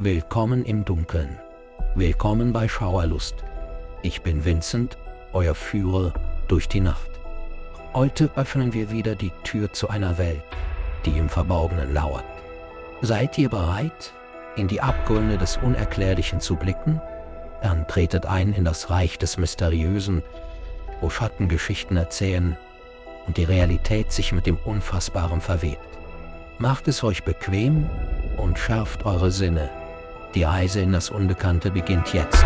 Willkommen im Dunkeln. Willkommen bei Schauerlust. Ich bin Vincent, euer Führer durch die Nacht. Heute öffnen wir wieder die Tür zu einer Welt, die im Verborgenen lauert. Seid ihr bereit, in die Abgründe des Unerklärlichen zu blicken? Dann tretet ein in das Reich des Mysteriösen, wo Schattengeschichten erzählen und die Realität sich mit dem Unfassbaren verwebt. Macht es euch bequem und schärft eure Sinne. Die Reise in das Unbekannte beginnt jetzt.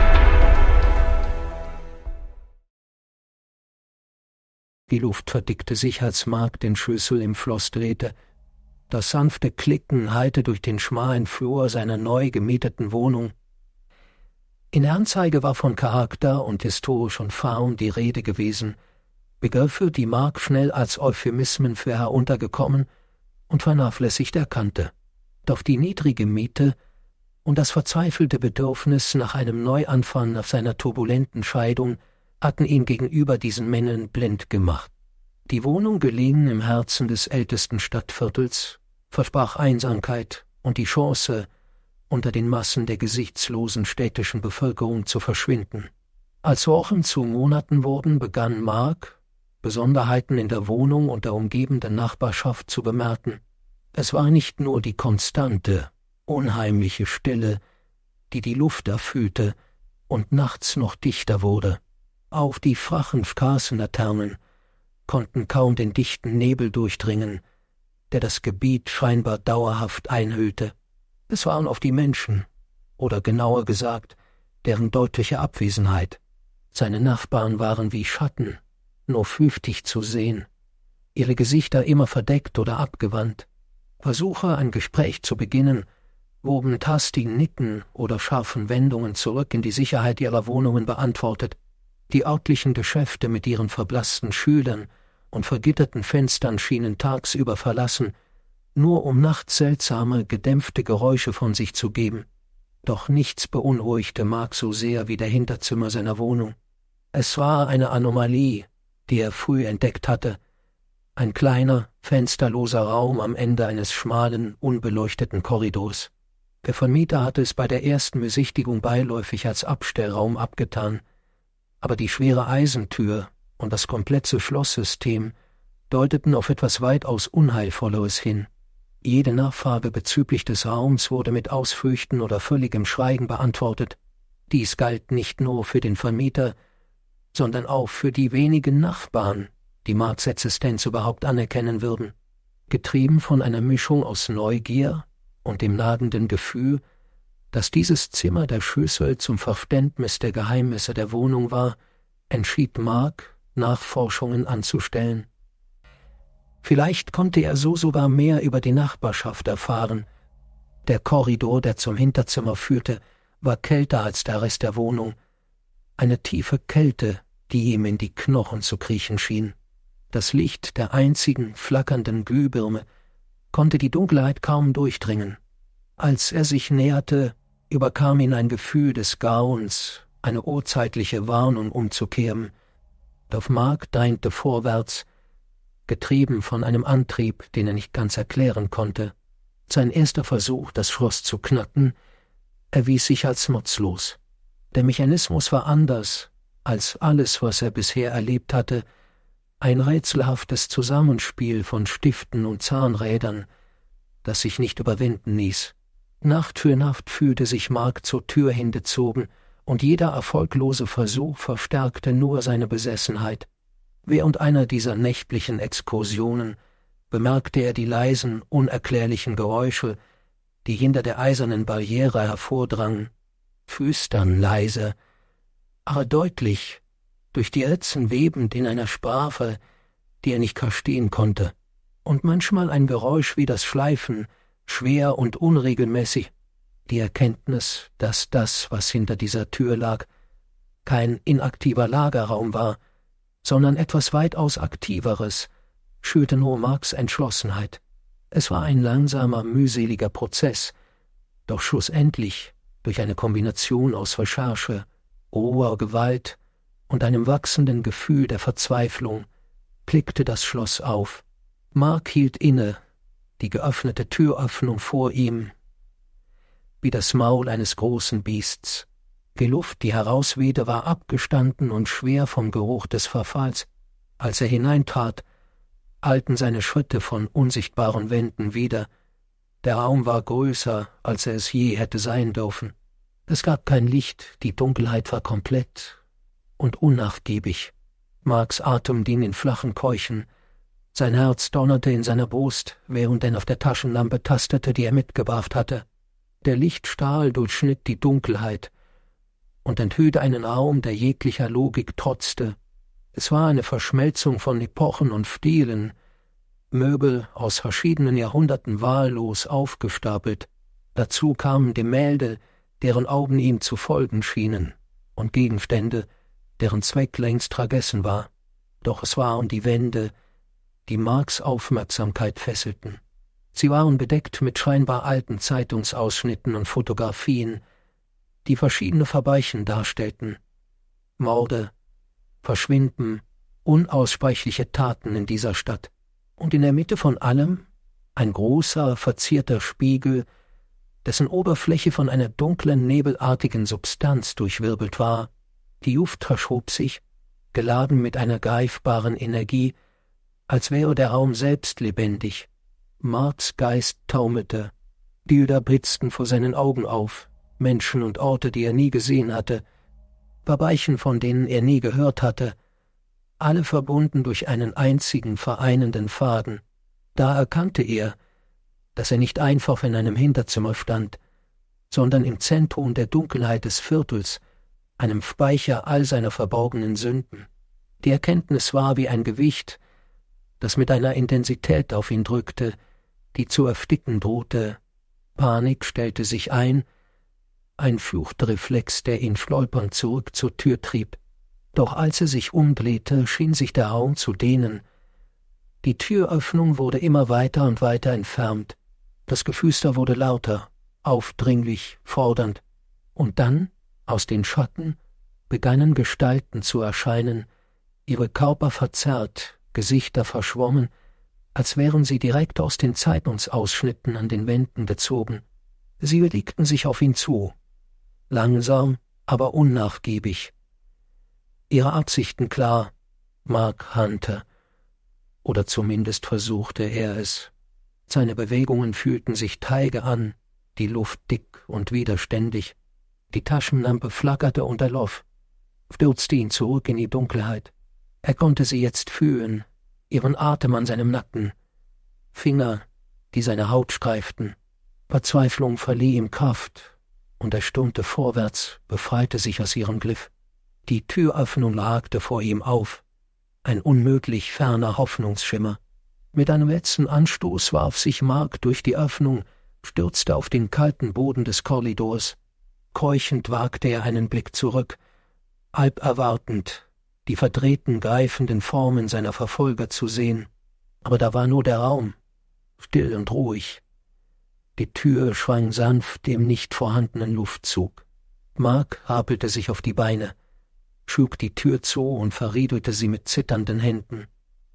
Die Luft verdickte sich, als Mark den Schlüssel im Schloss drehte. Das sanfte Klicken hallte durch den schmalen Flur seiner neu gemieteten Wohnung. In der Anzeige war von Charakter und historischen Form die Rede gewesen, Begriffe, die Mark schnell als Euphemismen für heruntergekommen und vernachlässigt erkannte. Doch die niedrige Miete und das verzweifelte Bedürfnis nach einem Neuanfang nach seiner turbulenten Scheidung hatten ihn gegenüber diesen Männern blind gemacht. Die Wohnung, gelegen im Herzen des ältesten Stadtviertels, versprach Einsamkeit und die Chance, unter den Massen der gesichtslosen städtischen Bevölkerung zu verschwinden. Als Wochen zu Monaten wurden, begann Mark, Besonderheiten in der Wohnung und der umgebenden Nachbarschaft zu bemerken. Es war nicht nur die konstante, unheimliche Stille, die die Luft erfüllte und nachts noch dichter wurde. Auch die flachen Straßenlaternen konnten kaum den dichten Nebel durchdringen, der das Gebiet scheinbar dauerhaft einhüllte. Es waren oft die Menschen, oder genauer gesagt, deren deutliche Abwesenheit. Seine Nachbarn waren wie Schatten, nur flüchtig zu sehen, ihre Gesichter immer verdeckt oder abgewandt. Versuche, ein Gespräch zu beginnen, wurden mit hastigen Nicken oder scharfen Wendungen zurück in die Sicherheit ihrer Wohnungen beantwortet. Die örtlichen Geschäfte mit ihren verblassten Schülern und vergitterten Fenstern schienen tagsüber verlassen, nur um nachts seltsame, gedämpfte Geräusche von sich zu geben. Doch nichts beunruhigte Mark so sehr wie der Hinterzimmer seiner Wohnung. Es war eine Anomalie, die er früh entdeckt hatte. Ein kleiner, fensterloser Raum am Ende eines schmalen, unbeleuchteten Korridors. Der Vermieter hatte es bei der ersten Besichtigung beiläufig als Abstellraum abgetan, aber die schwere Eisentür und das komplexe Schlosssystem deuteten auf etwas weitaus Unheilvolleres hin. Jede Nachfrage bezüglich des Raums wurde mit Ausflüchten oder völligem Schweigen beantwortet. Dies galt nicht nur für den Vermieter, sondern auch für die wenigen Nachbarn, die Marks Existenz überhaupt anerkennen würden. Getrieben von einer Mischung aus Neugier und dem nagenden Gefühl, dass dieses Zimmer der Schlüssel zum Verständnis der Geheimnisse der Wohnung war, entschied Mark, Nachforschungen anzustellen. Vielleicht konnte er so sogar mehr über die Nachbarschaft erfahren. Der Korridor, der zum Hinterzimmer führte, war kälter als der Rest der Wohnung. Eine tiefe Kälte, die ihm in die Knochen zu kriechen schien. Das Licht der einzigen flackernden Glühbirne konnte die Dunkelheit kaum durchdringen. Als er sich näherte, überkam ihn ein Gefühl des Grauens, eine urzeitliche Warnung umzukehren. Doch Mark deinte vorwärts, getrieben von einem Antrieb, den er nicht ganz erklären konnte. Sein erster Versuch, das Schloss zu knacken, erwies sich als nutzlos. Der Mechanismus war anders als alles, was er bisher erlebt hatte, ein rätselhaftes Zusammenspiel von Stiften und Zahnrädern, das sich nicht überwinden ließ. Nacht für Nacht fühlte sich Mark zur Tür hingezogen, und jeder erfolglose Versuch verstärkte nur seine Besessenheit. Während einer dieser nächtlichen Exkursionen bemerkte er die leisen, unerklärlichen Geräusche, die hinter der eisernen Barriere hervordrangen, flüstern leise, aber deutlich, durch die Ritzen webend in einer Sprache, die er nicht verstehen konnte, und manchmal ein Geräusch wie das Schleifen, schwer und unregelmäßig, die Erkenntnis, dass das, was hinter dieser Tür lag, kein inaktiver Lagerraum war, sondern etwas weitaus Aktiveres, schürte nur Marks Entschlossenheit. Es war ein langsamer, mühseliger Prozess, doch schlussendlich, durch eine Kombination aus Recherche, roher Gewalt und einem wachsenden Gefühl der Verzweiflung, klickte das Schloss auf. Mark hielt inne, die geöffnete Türöffnung vor ihm wie das Maul eines großen Biests. Die Luft, die herauswehte, war abgestanden und schwer vom Geruch des Verfalls. Als er hineintrat, eilten seine Schritte von unsichtbaren Wänden wieder. Der Raum war größer, als er es je hätte sein dürfen. Es gab kein Licht, die Dunkelheit war komplett und unnachgiebig. Marks Atem ging in flachen Keuchen. Sein Herz donnerte in seiner Brust, während er auf der Taschenlampe tastete, die er mitgebracht hatte. Der Lichtstrahl durchschnitt die Dunkelheit und enthüllte einen Raum, der jeglicher Logik trotzte. Es war eine Verschmelzung von Epochen und Stilen, Möbel aus verschiedenen Jahrhunderten wahllos aufgestapelt. Dazu kamen Gemälde, deren Augen ihm zu folgen schienen, und Gegenstände, deren Zweck längst vergessen war. Doch es waren die Wände, die Marks Aufmerksamkeit fesselten. Sie waren bedeckt mit scheinbar alten Zeitungsausschnitten und Fotografien, die verschiedene Verbrechen darstellten. Morde, Verschwinden, unaussprechliche Taten in dieser Stadt. Und in der Mitte von allem ein großer, verzierter Spiegel, dessen Oberfläche von einer dunklen, nebelartigen Substanz durchwirbelt war. Die Luft verschob sich, geladen mit einer greifbaren Energie, als wäre der Raum selbst lebendig. Marks Geist taumelte. Bilder blitzten vor seinen Augen auf, Menschen und Orte, die er nie gesehen hatte, Verbrechen, von denen er nie gehört hatte, alle verbunden durch einen einzigen vereinenden Faden. Da erkannte er, dass er nicht einfach in einem Hinterzimmer stand, sondern im Zentrum der Dunkelheit des Viertels, einem Speicher all seiner verborgenen Sünden. Die Erkenntnis war wie ein Gewicht, das mit einer Intensität auf ihn drückte, die zu ersticken drohte. Panik stellte sich ein Fluchtreflex, der ihn stolpernd zurück zur Tür trieb. Doch als er sich umdrehte, schien sich der Raum zu dehnen. Die Türöffnung wurde immer weiter und weiter entfernt. Das Geflüster wurde lauter, aufdringlich, fordernd. Und dann, aus den Schatten, begannen Gestalten zu erscheinen, ihre Körper verzerrt, Gesichter verschwommen, als wären sie direkt aus den Zeitungsausschnitten an den Wänden gezogen. Sie legten sich auf ihn zu, langsam, aber unnachgiebig. Ihre Absichten klar, Mark Hunter. Oder zumindest versuchte er es. Seine Bewegungen fühlten sich träge an, die Luft dick und widerständig. Die Taschenlampe flackerte und erlosch, stürzte ihn zurück in die Dunkelheit. Er konnte sie jetzt fühlen, ihren Atem an seinem Nacken, Finger, die seine Haut streiften. Verzweiflung verlieh ihm Kraft, und er stürmte vorwärts, befreite sich aus ihrem Griff. Die Türöffnung ragte vor ihm auf, ein unmöglich ferner Hoffnungsschimmer. Mit einem letzten Anstoß warf sich Mark durch die Öffnung, stürzte auf den kalten Boden des Korridors. Keuchend wagte er einen Blick zurück, halb erwartend, die verdrehten, greifenden Formen seiner Verfolger zu sehen. Aber da war nur der Raum, still und ruhig. Die Tür schwang sanft dem nicht vorhandenen Luftzug. Mark rapelte sich auf die Beine, schlug die Tür zu und verriegelte sie mit zitternden Händen.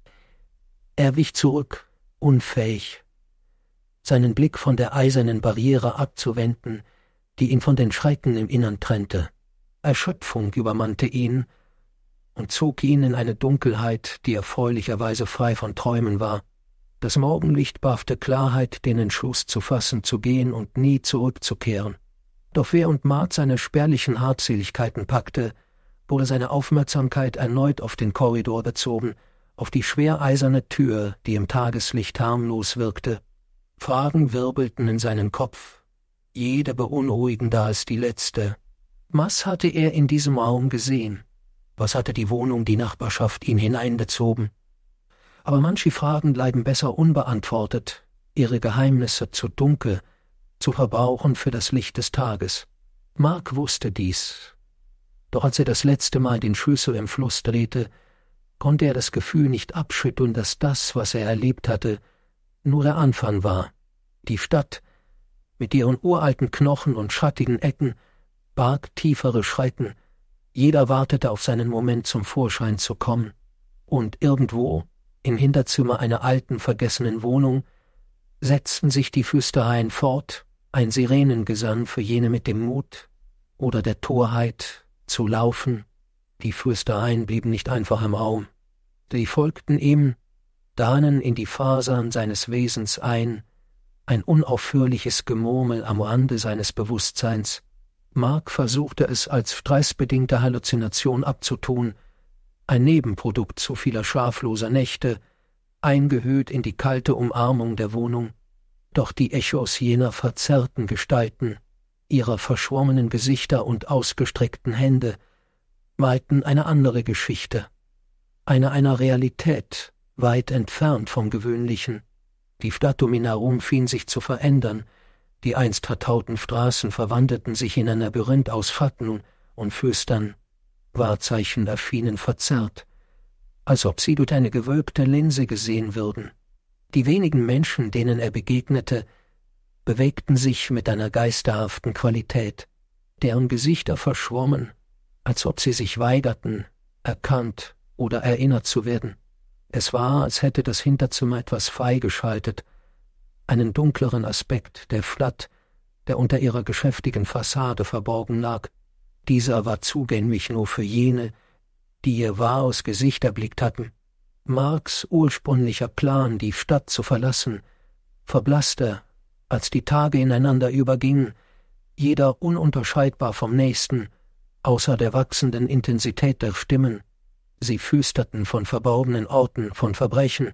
Er wich zurück, unfähig, seinen Blick von der eisernen Barriere abzuwenden, die ihn von den Schrecken im Innern trennte. Erschöpfung übermannte ihn und zog ihn in eine Dunkelheit, die erfreulicherweise frei von Träumen war. Das Morgenlicht brachte Klarheit, den Entschluss zu fassen, zu gehen und nie zurückzukehren. Doch während Mark seine spärlichen Habseligkeiten packte, wurde seine Aufmerksamkeit erneut auf den Korridor bezogen, auf die schwereiserne Tür, die im Tageslicht harmlos wirkte. Fragen wirbelten in seinen Kopf, jede beunruhigender als die letzte. Was hatte er in diesem Raum gesehen? Was hatte die Wohnung, die Nachbarschaft ihn hineingezogen? Aber manche Fragen bleiben besser unbeantwortet, ihre Geheimnisse zu dunkel, zu verbrauchen für das Licht des Tages. Mark wusste dies. Doch als er das letzte Mal den Schlüssel im Fluss drehte, konnte er das Gefühl nicht abschütteln, dass das, was er erlebt hatte, nur der Anfang war. Die Stadt, mit ihren uralten Knochen und schattigen Ecken, barg tiefere Schrecken. Jeder wartete auf seinen Moment, zum Vorschein zu kommen. Und irgendwo, im Hinterzimmer einer alten, vergessenen Wohnung, setzten sich die Flüstereien fort, ein Sirenengesang für jene mit dem Mut oder der Torheit zu laufen. Die Fürstereien blieben nicht einfach im Raum. Die folgten ihm, drangen in die Fasern seines Wesens ein unaufhörliches Gemurmel am Rande seines Bewusstseins. Mark versuchte es als stressbedingte Halluzination abzutun, ein Nebenprodukt zu vieler schlafloser Nächte, eingehüllt in die kalte Umarmung der Wohnung. Doch die Echos jener verzerrten Gestalten, ihrer verschwommenen Gesichter und ausgestreckten Hände, malten eine andere Geschichte, eine einer Realität, weit entfernt vom Gewöhnlichen. Die Stadt um ihn herum schien sich zu verändern, die einst vertrauten Straßen verwandelten sich in ein Labyrinth aus Schatten und Flüstern, Wahrzeichen erschienen verzerrt, als ob sie durch eine gewölbte Linse gesehen würden. Die wenigen Menschen, denen er begegnete, bewegten sich mit einer geisterhaften Qualität, deren Gesichter verschwommen, als ob sie sich weigerten, erkannt oder erinnert zu werden. Es war, als hätte das Hinterzimmer etwas freigeschaltet, einen dunkleren Aspekt der Stadt, der unter ihrer geschäftigen Fassade verborgen lag. Dieser war zugänglich nur für jene, die ihr wahres Gesicht erblickt hatten. Marks ursprünglicher Plan, die Stadt zu verlassen, verblasste, als die Tage ineinander übergingen, jeder ununterscheidbar vom nächsten, außer der wachsenden Intensität der Stimmen. Sie flüsterten von verborgenen Orten, von Verbrechen.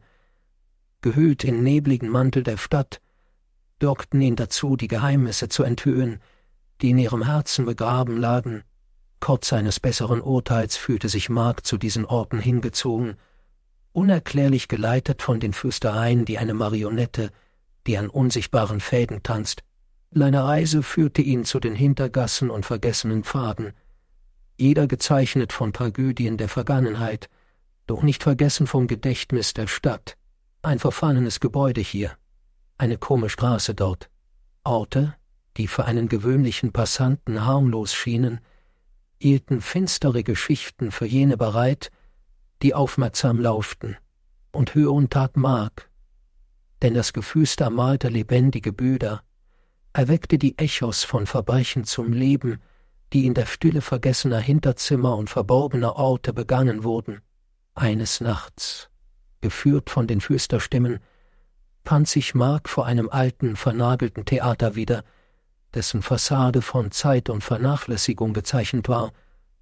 Gehüllt in nebligen Mantel der Stadt, wirkten ihn dazu, die Geheimnisse zu enthüllen, die in ihrem Herzen begraben lagen. Trotz eines besseren Urteils fühlte sich Mark zu diesen Orten hingezogen, unerklärlich geleitet von den Flüstereien, die eine Marionette, die an unsichtbaren Fäden tanzt. Seine Reise führte ihn zu den Hintergassen und vergessenen Pfaden, jeder gezeichnet von Tragödien der Vergangenheit, doch nicht vergessen vom Gedächtnis der Stadt. Ein verfallenes Gebäude hier, eine krumme Straße dort. Orte, die für einen gewöhnlichen Passanten harmlos schienen, hielten finstere Geschichten für jene bereit, die aufmerksam lauschten. Und hören tat Mark, denn das Geflüster malte lebendige Bilder, erweckte die Echos von Verbrechen zum Leben, die in der Stille vergessener Hinterzimmer und verborgener Orte begangen wurden. Eines Nachts, geführt von den Flüsterstimmen, fand sich Mark vor einem alten, vernagelten Theater wieder, dessen Fassade von Zeit und Vernachlässigung gezeichnet war.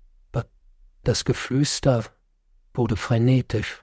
Das Geflüster wurde frenetisch.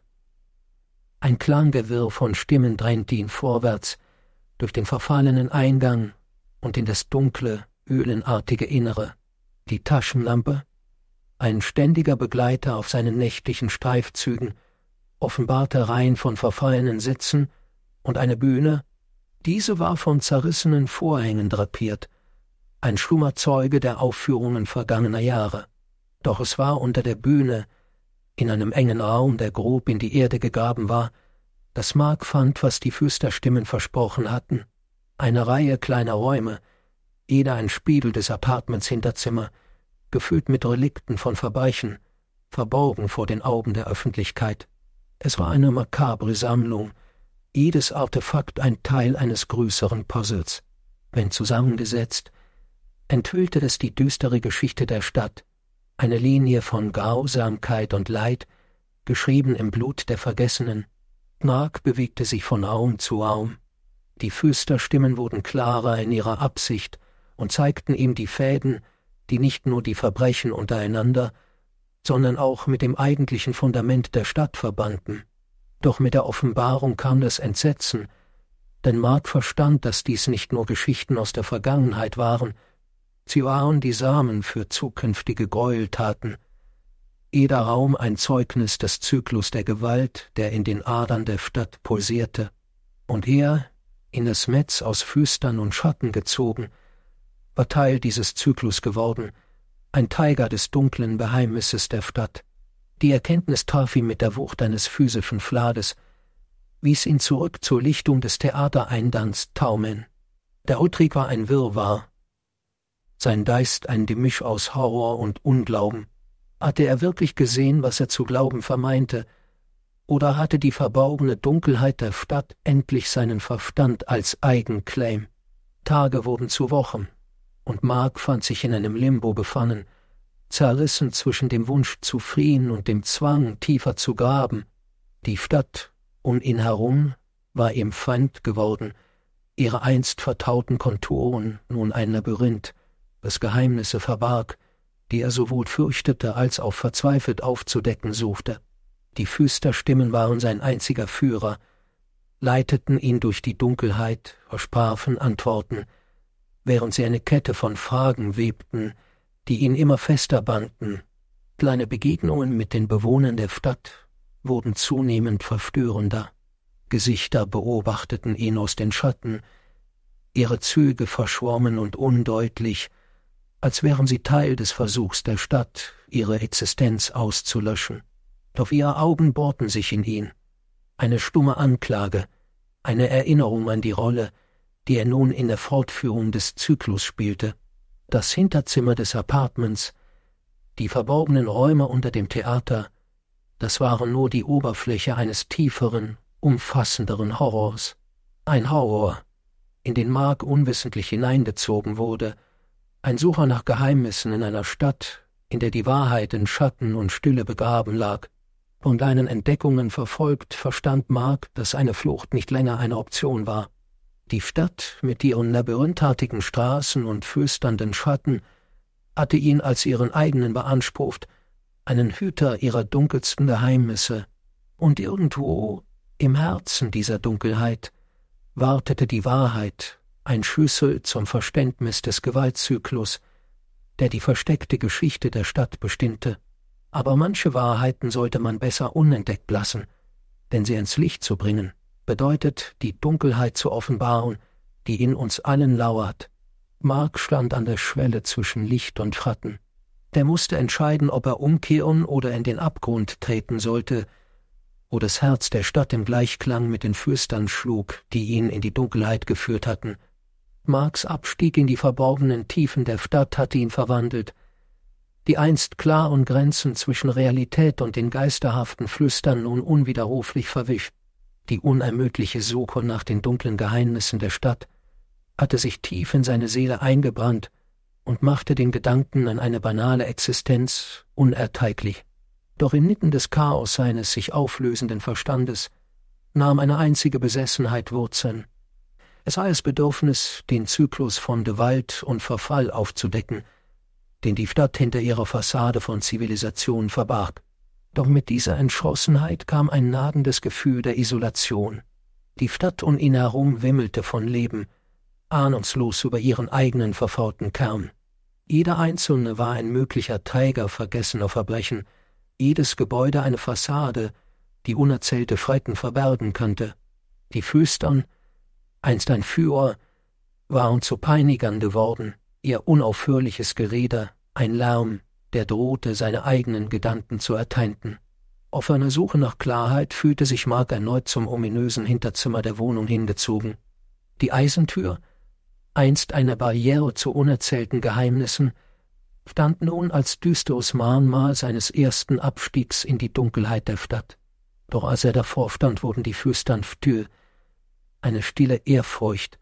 Ein Klanggewirr von Stimmen drängte ihn vorwärts, durch den verfallenen Eingang und in das dunkle, höhlenartige Innere. Die Taschenlampe, ein ständiger Begleiter auf seinen nächtlichen Streifzügen, offenbarte Reihen von verfallenen Sitzen und eine Bühne, diese war von zerrissenen Vorhängen drapiert, ein Schlummerzeuge der Aufführungen vergangener Jahre. Doch es war unter der Bühne, in einem engen Raum, der grob in die Erde gegraben war, dass Mark fand, was die Flüsterstimmen versprochen hatten. Eine Reihe kleiner Räume, jeder ein Spiegel des Apartments Hinterzimmer, gefüllt mit Relikten von Verbrechen, verborgen vor den Augen der Öffentlichkeit. Es war eine makabre Sammlung, jedes Artefakt ein Teil eines größeren Puzzles. Wenn zusammengesetzt, enthüllte es die düstere Geschichte der Stadt, eine Linie von Grausamkeit und Leid, geschrieben im Blut der Vergessenen. Mark bewegte sich von Raum zu Raum. Die Flüsterstimmen wurden klarer in ihrer Absicht und zeigten ihm die Fäden, die nicht nur die Verbrechen untereinander, sondern auch mit dem eigentlichen Fundament der Stadt verbanden. Doch mit der Offenbarung kam das Entsetzen, denn Mark verstand, dass dies nicht nur Geschichten aus der Vergangenheit waren, sie waren die Samen für zukünftige Gräueltaten. Jeder Raum ein Zeugnis des Zyklus der Gewalt, der in den Adern der Stadt pulsierte. Und er, in das Netz aus Flüstern und Schatten gezogen, war Teil dieses Zyklus geworden, ein Träger des dunklen Geheimnisses der Stadt. Die Erkenntnis traf ihn mit der Wucht eines physischen Flades, wies ihn zurück zur Lichtung des Theatereingangs Taumen. Der Ausdruck war ein Wirrwarr, sein Geist ein Gemisch aus Horror und Unglauben. Hatte er wirklich gesehen, was er zu glauben vermeinte, oder hatte die verborgene Dunkelheit der Stadt endlich seinen Verstand als eigen Claim? Tage wurden zu Wochen, und Mark fand sich in einem Limbo befangen, zerrissen zwischen dem Wunsch zu fliehen und dem Zwang, tiefer zu graben. Die Stadt um ihn herum war ihm fremd geworden, ihre einst vertrauten Konturen nun ein Labyrinth, das Geheimnisse verbarg, die er sowohl fürchtete als auch verzweifelt aufzudecken suchte. Die Flüsterstimmen waren sein einziger Führer, leiteten ihn durch die Dunkelheit, versprachen Antworten, während sie eine Kette von Fragen webten, die ihn immer fester banden. Kleine Begegnungen mit den Bewohnern der Stadt wurden zunehmend verstörender. Gesichter beobachteten ihn aus den Schatten, ihre Züge verschwommen und undeutlich, als wären sie Teil des Versuchs der Stadt, ihre Existenz auszulöschen. Doch ihre Augen bohrten sich in ihn. Eine stumme Anklage, eine Erinnerung an die Rolle, die er nun in der Fortführung des Zyklus spielte. Das Hinterzimmer des Apartments, die verborgenen Räume unter dem Theater, das waren nur die Oberfläche eines tieferen, umfassenderen Horrors. Ein Horror, in den Mark unwissentlich hineingezogen wurde, ein Sucher nach Geheimnissen in einer Stadt, in der die Wahrheit in Schatten und Stille begraben lag. Von deinen Entdeckungen verfolgt, verstand Mark, dass eine Flucht nicht länger eine Option war. Die Stadt mit ihren labyrinthartigen Straßen und flüsternden Schatten hatte ihn als ihren eigenen beansprucht, einen Hüter ihrer dunkelsten Geheimnisse, und irgendwo im Herzen dieser Dunkelheit wartete die Wahrheit, ein Schlüssel zum Verständnis des Gewaltzyklus, der die versteckte Geschichte der Stadt bestimmte. Aber manche Wahrheiten sollte man besser unentdeckt lassen, denn sie ins Licht zu bringen, bedeutet, die Dunkelheit zu offenbaren, die in uns allen lauert. Mark stand an der Schwelle zwischen Licht und Schatten. Der musste entscheiden, ob er umkehren oder in den Abgrund treten sollte, wo das Herz der Stadt im Gleichklang mit den Flüstern schlug, die ihn in die Dunkelheit geführt hatten. Marks Abstieg in die verborgenen Tiefen der Stadt hatte ihn verwandelt. Die einst klaren Grenzen zwischen Realität und den geisterhaften Flüstern nun unwiderruflich verwischt. Die unermüdliche Suche nach den dunklen Geheimnissen der Stadt hatte sich tief in seine Seele eingebrannt und machte den Gedanken an eine banale Existenz unerträglich. Doch inmitten des Chaos seines sich auflösenden Verstandes nahm eine einzige Besessenheit Wurzeln. Es war das Bedürfnis, den Zyklus von Gewalt und Verfall aufzudecken, den die Stadt hinter ihrer Fassade von Zivilisation verbarg. Doch mit dieser Entschlossenheit kam ein nagendes Gefühl der Isolation. Die Stadt um ihn herum wimmelte von Leben, ahnungslos über ihren eigenen verfaulten Kern. Jeder Einzelne war ein möglicher Träger vergessener Verbrechen, jedes Gebäude eine Fassade, die unerzählte Schrecken verbergen könnte. Die Flüstern, einst ein Führer, waren zu Peinigern geworden, ihr unaufhörliches Gerede, ein Lärm, der drohte, seine eigenen Gedanken zu erteilen. Auf einer Suche nach Klarheit fühlte sich Mark erneut zum ominösen Hinterzimmer der Wohnung hingezogen. Die Eisentür, einst eine Barriere zu unerzählten Geheimnissen, stand nun als düsteres Mahnmal seines ersten Abstiegs in die Dunkelheit der Stadt. Doch als er davor stand, wurden die Flüstern still, eine stille Ehrfurcht,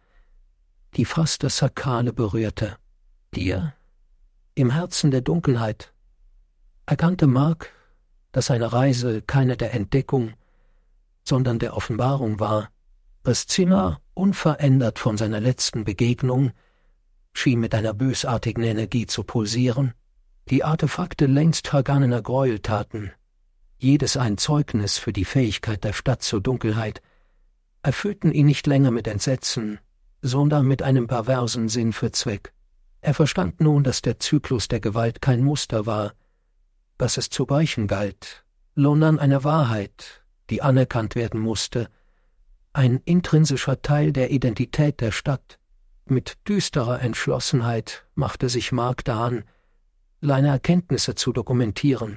die fast das Sakrale berührte. Dir, im Herzen der Dunkelheit, erkannte Mark, dass seine Reise keine der Entdeckung, sondern der Offenbarung war. Das Zimmer, unverändert von seiner letzten Begegnung, schien mit einer bösartigen Energie zu pulsieren. Die Artefakte längst vergangener Gräueltaten, jedes ein Zeugnis für die Fähigkeit der Stadt zur Dunkelheit, erfüllten ihn nicht länger mit Entsetzen, sondern mit einem perversen Sinn für Zweck. Er verstand nun, dass der Zyklus der Gewalt kein Muster war, dass es zu brechen galt, sondern eine Wahrheit, die anerkannt werden musste, ein intrinsischer Teil der Identität der Stadt. Mit düsterer Entschlossenheit machte sich Mark daran, seine Erkenntnisse zu dokumentieren.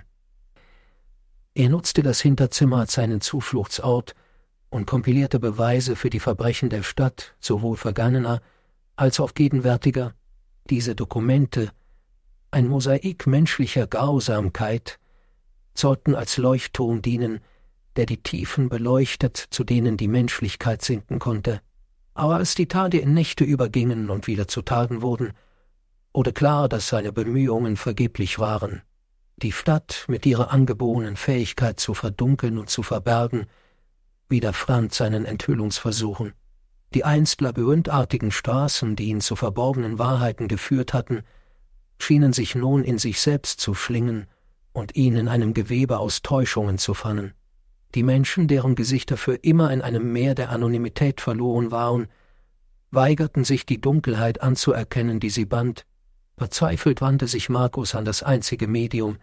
Er nutzte das Hinterzimmer als seinen Zufluchtsort und kompilierte Beweise für die Verbrechen der Stadt, sowohl vergangener als auch gegenwärtiger. Diese Dokumente, ein Mosaik menschlicher Grausamkeit, sollten als Leuchtturm dienen, der die Tiefen beleuchtet, zu denen die Menschlichkeit sinken konnte. Aber als die Tage in Nächte übergingen und wieder zu Tagen wurden, wurde klar, dass seine Bemühungen vergeblich waren. Die Stadt mit ihrer angeborenen Fähigkeit zu verdunkeln und zu verbergen, widerstand seinen Enthüllungsversuchen. Die einst labyrinthartigen Straßen, die ihn zu verborgenen Wahrheiten geführt hatten, schienen sich nun in sich selbst zu schlingen und ihn in einem Gewebe aus Täuschungen zu fangen. Die Menschen, deren Gesichter für immer in einem Meer der Anonymität verloren waren, weigerten sich, die Dunkelheit anzuerkennen, die sie band. Verzweifelt wandte sich Markus an das einzige Medium,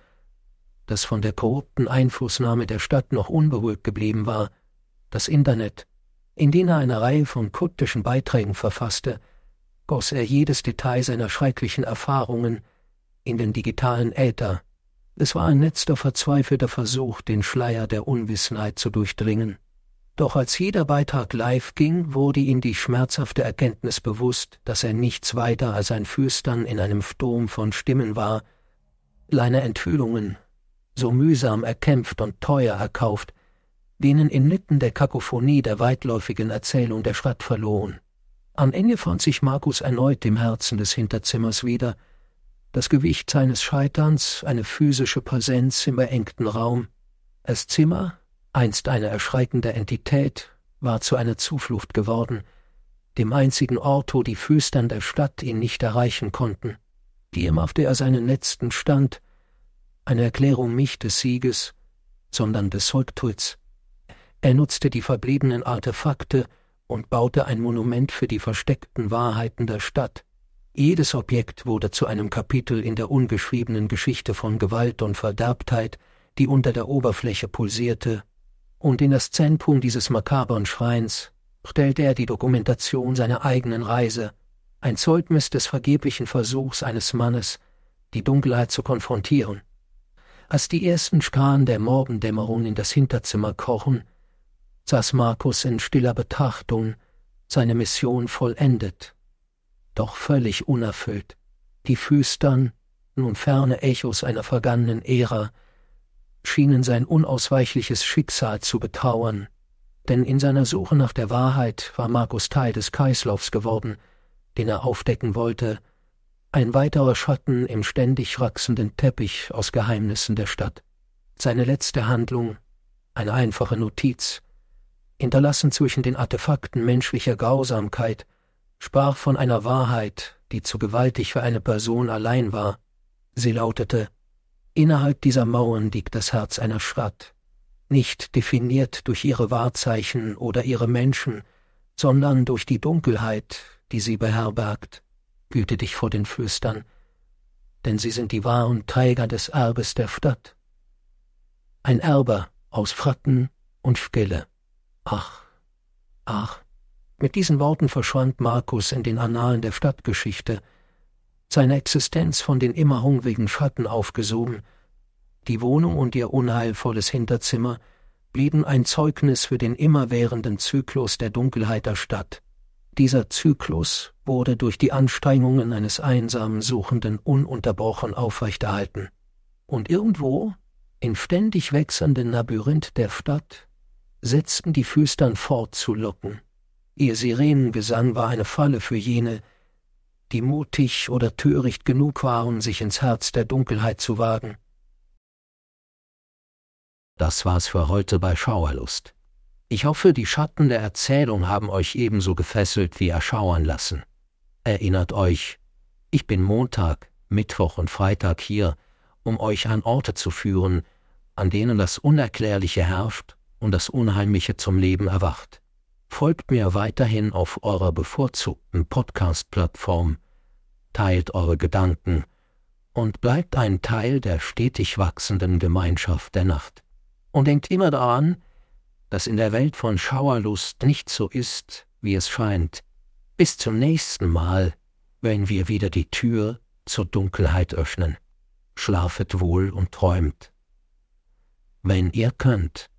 das von der korrupten Einflussnahme der Stadt noch unberührt geblieben war, das Internet. In den er eine Reihe von kryptischen Beiträgen verfasste, goss er jedes Detail seiner schrecklichen Erfahrungen in den digitalen Äther. Es war ein letzter verzweifelter Versuch, den Schleier der Unwissenheit zu durchdringen. Doch als jeder Beitrag live ging, wurde ihm die schmerzhafte Erkenntnis bewusst, dass er nichts weiter als ein Flüstern in einem Sturm von Stimmen war, kleine Enthüllungen, so mühsam erkämpft und teuer erkauft, denen inmitten der Kakophonie der weitläufigen Erzählung der Stadt verloren. Am Ende fand sich Markus erneut im Herzen des Hinterzimmers wieder, das Gewicht seines Scheiterns, eine physische Präsenz im beengten Raum. Das Zimmer, einst eine erschreckende Entität, war zu einer Zuflucht geworden, dem einzigen Ort, wo die Flüstern der Stadt ihn nicht erreichen konnten. Die machte er seinen letzten Stand, eine Erklärung nicht des Sieges, sondern des Rücktritts. Er nutzte die verbliebenen Artefakte und baute ein Monument für die versteckten Wahrheiten der Stadt. Jedes Objekt wurde zu einem Kapitel in der ungeschriebenen Geschichte von Gewalt und Verderbtheit, die unter der Oberfläche pulsierte, und in das Zentrum dieses makabren Schreins stellte er die Dokumentation seiner eigenen Reise, ein Zeugnis des vergeblichen Versuchs eines Mannes, die Dunkelheit zu konfrontieren. Als die ersten Strahlen der Morgendämmerung in das Hinterzimmer krochen, saß Markus in stiller Betrachtung, seine Mission vollendet, doch völlig unerfüllt. Die Flüstern, nun ferne Echos einer vergangenen Ära, schienen sein unausweichliches Schicksal zu betrauern, denn in seiner Suche nach der Wahrheit war Markus Teil des Kreislaufs geworden, den er aufdecken wollte, ein weiterer Schatten im ständig wachsenden Teppich aus Geheimnissen der Stadt. Seine letzte Handlung, eine einfache Notiz, hinterlassen zwischen den Artefakten menschlicher Grausamkeit, sprach von einer Wahrheit, die zu gewaltig für eine Person allein war. Sie lautete: Innerhalb dieser Mauern liegt das Herz einer Stadt, nicht definiert durch ihre Wahrzeichen oder ihre Menschen, sondern durch die Dunkelheit, die sie beherbergt. Hüte dich vor den Flüstern, denn sie sind die wahren Träger des Erbes der Stadt. Ein Erbe aus Fratten und Stille. Ach, ach. Mit diesen Worten verschwand Markus in den Annalen der Stadtgeschichte, seine Existenz von den immer hungrigen Schatten aufgesogen. Die Wohnung und ihr unheilvolles Hinterzimmer blieben ein Zeugnis für den immerwährenden Zyklus der Dunkelheit der Stadt. Dieser Zyklus wurde durch die Anstrengungen eines einsamen Suchenden ununterbrochen aufrechterhalten. Und irgendwo, im ständig wechselnden Labyrinth der Stadt, setzten die Flüstern fort zu locken. Ihr Sirenengesang war eine Falle für jene, die mutig oder töricht genug waren, sich ins Herz der Dunkelheit zu wagen. Das war's für heute bei Schauerlust. Ich hoffe, die Schatten der Erzählung haben euch ebenso gefesselt wie erschauern lassen. Erinnert euch, ich bin Montag, Mittwoch und Freitag hier, um euch an Orte zu führen, an denen das Unerklärliche herrscht und das Unheimliche zum Leben erwacht. Folgt mir weiterhin auf eurer bevorzugten Podcast-Plattform, teilt eure Gedanken und bleibt ein Teil der stetig wachsenden Gemeinschaft der Nacht. Und denkt immer daran, dass in der Welt von Schauerlust nicht so ist, wie es scheint. Bis zum nächsten Mal, wenn wir wieder die Tür zur Dunkelheit öffnen. Schlafet wohl und träumt. Wenn ihr könnt.